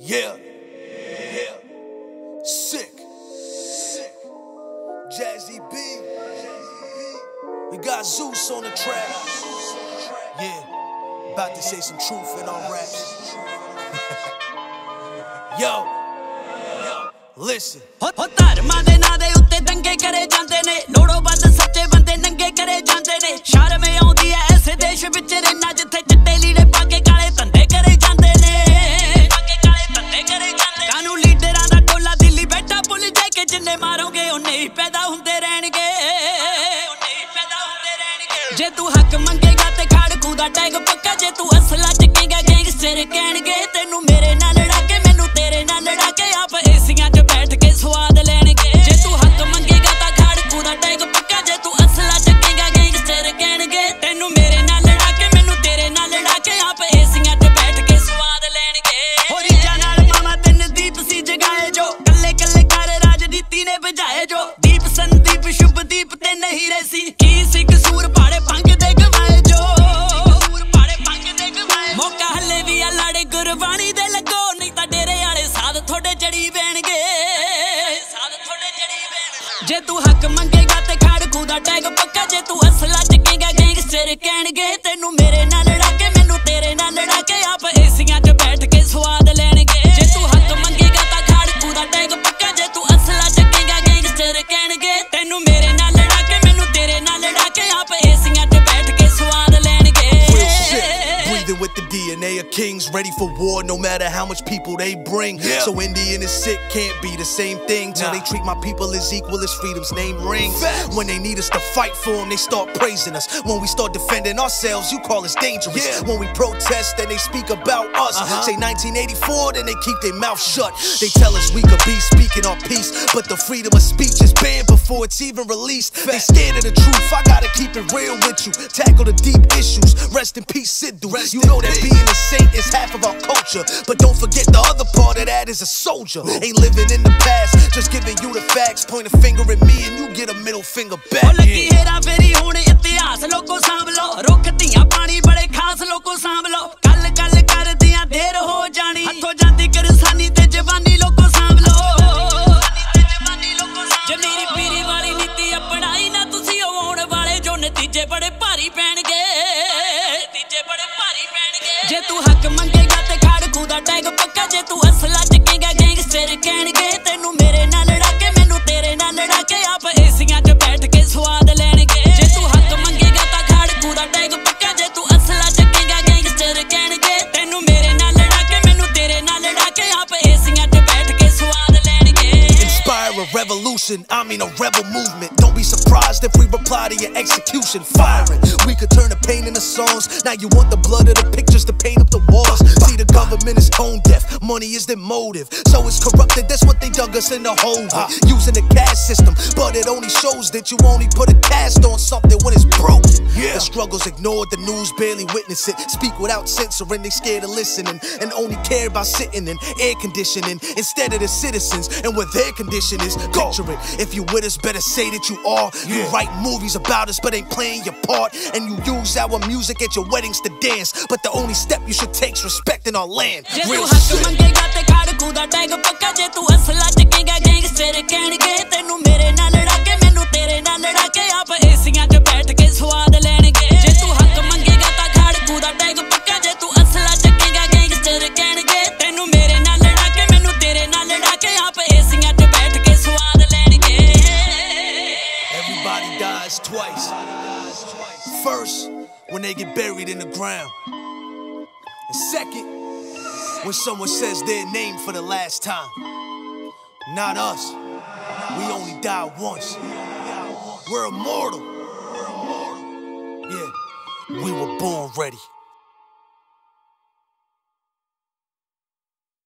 Yeah, yeah, sick, Jazzy B. We got Zeus on the track. Yeah, about to say some truth in our raps. Yo, listen. ਧਰਮਾਂ ਦੇ ਨਾਂ ਦੇ ਉੱਤੇ ਦੰਗੇ ਕਰੇ ਜਾਂਦੇ ਨੇ, ਲੋੜੋਂ ਵੱਧ ਸੱਚੇ ਬੰਦੇ ਨੰਗੇ ਕਰੇ ਜਾਂਦੇ ਨੇ। ਸ਼ਰਮ ਆਉਂਦੀ ਐ ਐਸੇ ਦੇਸ਼ ਵਿੱਚ ਰਹਿਣਾ ਜਿੱਥੇ ਚਿੱਟੇ ਲੀੜੇ ਪਾ ਕੇ ਕਾਲੇ ਧੰਦੇ ਕਰੇ ਜਾਂਦੇ ਨੇ। ਕਾਨੂੰ ਲੀਡਰਾਂ ਦਾ ਟੋਲਾ ਦਿੱਲੀ ਬੈਠਾ ਭੁੱਲ ਜਾਏ ਕਿ ਜਿੰਨੇ ਮਾਰੋਗੇ ਉਹਨੇ ਹੀ ਪੈਦਾ ਹੁੰਦੇ ਰਹਿਣਗੇ। ਜੇ ਤੂੰ ਹੱਕ ਮੰਗੇਗਾ ਤੇ ਖਾੜਕੂ ਦਾ ਟੈਗ ਪੱਕਾ, ਜੇ ਤੂੰ ਅਸਲਾ ਚੱਕੇਗਾ ਗੈਂਗਸਟਰ ਕਹਿਣਗੇ ਤੈਨੂੰ। ਮੇਰੇ ਨਾਲ ਲੜਾ ਕੇ ਮੈਨੂੰ ਤੇਰੇ ਨਾਲ ਲੜਾ ਕੇ ਆਪ ਏਸੀਆਂ 'ਚ ਬੈਠ ਕੇ ਸਵਾਦ ਲੈਣਗੇ। ਜੇ ਤੂੰ ਹੱਕ ਮੰਗੇਗਾ ਤਾਂ ਖਾੜਕੂ ਦਾ ਟੈਗ ਪੱਕਾ, ਜੇ ਤੂੰ ਅਸਲਾ ਚੱਕੇਗਾ ਗੈਂਗਸਟਰ ਕਹਿਣਗੇ ਤੈਨੂੰ। ਮੇਰੇ ਨਾਲ ਲੜਾ ਕੇ ਮੈਨੂੰ ਤੇਰੇ ਨਾਲ ਲੜਾ ਕੇ ਆਪ ਏਸੀਆਂ 'ਚ ਬੈਠ ਕੇ ਸਵਾਦ ਲੈਣਗੇ। ਹੋ ਰੀਜਾ ਨਾਲ ਮਾਮਾ ਤਿੰਨ ਦੀਪ ਸੀ ਜਗਾਏ ਜੋ, ਕੱਲੇ ਕੱਲੇ ਕਰ ਰਾਜਨੀਤੀ ਨੇ ਬੁਝਾਏ ਜੋ। ਦੀਪ ਸੰਦੀਪ ਸ਼ੁਭਦੀਪ ਤੇ ਨਹੀਂ ਰਹੇ ਸੀ, ਕੀ ਸੀ ਕਸੂਰ ਪਾੜੇ ਪੰਗ ਦੇ ਗਵਾਏ ਜੋ। ਮੌਕਾ ਹੱਲੇ ਵੀ ਆ ਲਾੜੇ ਗੁਰਬਾਣੀ ਦੇ ਲੱਗੋ, ਨਹੀਂ ਤਾਂ ਡੇਰੇ ਵਾਲੇ ਸਾਧ ਤੁਹਾਡੇ ਜੜੀ ਬਹਿਣਗੇ। ਜੇ ਤੂੰ ਹੱਕ ਮੰਗੇਗਾ ਤੇ ਖਾੜਕੂ ਦਾ ਟੈਗ ਪੱਕਾ, ਜੇ ਤੂੰ ਅਸਲਾ ਚੱਕੇਗਾ ਗੈਂਗਸਟਰ ਕਹਿਣਗੇ ਤੈਨੂੰ। ਮੇਰੇ ਨਾਲ ਲੜਾ ਕੇ ਮੈਨੂੰ ਤੇਰੇ ਨਾਲ ਲੜਾ ਕੇ ਆਪ ਏਸੀਆਂ 'ਚ ਬੈਠ ਕੇ ਸਵਾਦ ਲੈਣਗੇ। ਜੇ ਤੂੰ ਹੱਕ ਮੰਗੇਗਾ ਤਾਂ ਖਾੜਕੂ ਦਾ ਟੈਗ ਪੱਕਾ, ਜੇ ਤੂੰ ਅਸਲਾ ਚੱਕੇਗਾ ਗੈਂਗਸਟਰ ਕਹਿਣਗੇ ਤੈਨੂੰ। ਮੇਰੇ ਨਾਲ ਲੜਾ ਕੇ ਮੈਨੂੰ ਤੇਰੇ ਨਾਲ ਲੜਾ ਕੇ ਆਪ ਏਸੀਆਂ 'ਚ ਬੈਠ ਕੇ ਸਵਾਦ ਲੈਣਗੇ। With the DNA of kings, ready for war no matter how much people they bring. So Indian and sick can't be the same thing. Till they treat my people as equal as freedom's name rings. When they need us to fight for them, they start praising us. When we start defending ourselves, you call us dangerous. When we protest, then they speak about us. Say 1984, then they keep their mouth shut. They tell us we could be speaking our peace, but the freedom of speech is banned before it's even released. They scared of the truth, I gotta keep it real with you. Tackle the deep issues, rest in peace Sidhu. You know that being a saint is half of our culture, but don't forget the other part of that is a soldier. Ain't living in the past, just giving you the facts. Point a finger at me and you get a middle finger back. ਲੱਗੀ ਹੇਰਾ ਫੇਰੀ ਹੁਣ ਇਤਿਹਾਸ ਲੋਕੋ ਸਾਂਭ ਲੋ, ਰੁੱਖ ਧੀਆਂ ਪਾਣੀ ਬੜੇ ਖਾਸ ਲੋਕੋ ਸਾਂਭ ਲੋ। ਕੱਲ ਕੱਲ ਕਰਦਿਆਂ ਦੇਰ ਹੋ ਜਾਣੀ, ਹੱਥੋਂ ਜਾਂਦੀ ਕਿਰਸਾਨੀ ਤੇ ਜਵਾਨੀ ਲੋਕੋ ਸਾਂਭ ਲੋ। ਜੇ ਮੇਰੀ ਪੀਰੀ ਵਾਲੀ ਨੀਤੀ ਅਪਣਾਈ ਨਾ ਤੁਸੀਂ, ਆਉਣ ਵਾਲੇ ਜੋ ਨਤੀਜੇ ਬੜੇ ਭਾਰੀ ਪੈਣਗੇ। ਜੇ ਤੂੰ ਹੱਕ ਮੰਗੇਗਾ ਤੇ ਖਾੜਕੂ ਦਾ ਟੈਗ ਪੱਕਾ, ਜੇ ਤੂੰ ਅਸਲਾ ਚੱਕੇਗਾ ਗੈਂਗਸਟਰ ਕਹਿਣਗੇ ਤੈਨੂੰ। ਮੇਰੇ ਨਾਲ ਲੜਾ ਕੇ ਮੈਨੂੰ ਤੇਰੇ ਨਾਲ ਲੜਾ ਕੇ ਆਪ ਏਸੀਆਂ 'ਚ ਬੈਠ ਕੇ ਸਵਾਦ ਲੈਣਗੇ। ਜੇ ਤੂੰ ਹੱਕ ਮੰਗੇਗਾ ਤਾਂ ਖਾੜਕੂ ਦਾ ਟੈਗ ਪੱਕਾ, ਜੇ ਤੂੰ ਅਸਲਾ ਚੱਕੇਗਾ ਗੈਂਗਸਟਰ ਕਹਿਣਗੇ ਤੈਨੂੰ। ਮੇਰੇ ਨਾਲ ਲੜਾ ਕੇ ਮੈਨੂੰ ਤੇਰੇ ਨਾਲ ਲੜਾ ਕੇ ਆਪ ਏਸੀਆਂ 'ਚ ਬੈਠ ਕੇ ਸਵਾਦ ਲੈਣਗੇ। Inspire a revolution, I mean a rebel movement. Don't be surprised if we reply to your execution. Firing, we could turn the pain into songs. Now you want the blood of the pictures to paint up the walls. See, the government is tone deaf, money is their motive, so it's corrupted, that's what they dug us in the hole with. Using the caste system, but it only shows that you only put a cast on something when it's broken. The struggle's ignored, the news barely witness it. Speak without censoring, they scared of listening, and only care about sitting in air conditioning instead of the citizens and what their condition is. Picture it, if you with us, better say that you are. You write movies about us, but ain't playing your part. And you use our music at your weddings to dance, but the only step you should take is respecting our land. ਜੇ ਤੂੰ ਹੱਕ ਮੰਗੇਗਾ ਤੇ ਖਾੜਕੂ ਦਾ tag ਪੱਕਾ, ਜੇ ਤੂੰ ਅਸਲਾ ਚੱਕੇਗਾ gangster ਕਹਿਣਗੇ ਤੈਨੂੰ। ਮੇਰੇ ਨਾਲ ਲੜਾ ਕੇ ਮੈਨੂੰ ਤੇਰੇ ਨਾਲ ਲੜਾ ਕੇ ਆਪ ਏਸੀਆਂ 'ਚ ਬੈਠ ਕੇ ਸਵਾਦ ਲੈਣਗੇ। ਜੇ ਤੂੰ ਹੱਕ ਮੰਗੇਗਾ ਤਾਂ ਖਾੜਕੂ ਦਾ ਟੈਗ ਪੱਕਾ, ਜੇ ਤੂੰ ਅਸਲਾ ਚੱਕੇਗਾ ਗੈਂਗਸਟਰ ਕਹਿਣਗੇ ਤੈਨੂੰ। ਮੇਰੇ ਨਾਲ ਲੜਾ ਕੇ ਮੈਨੂੰ ਤੇਰੇ ਨਾਲ ਲੜਾ ਕੇ ਆਪ ਏਸੀਆਂ 'ਚ ਬੈਠ ਕੇ ਸਵਾਦ ਲੈਣਗੇ। Everybody dies twice. First, when they get buried in the ground. And second, when someone says their name for the last time. Not us. We only die once. We're immortal. Yeah, we were born ready.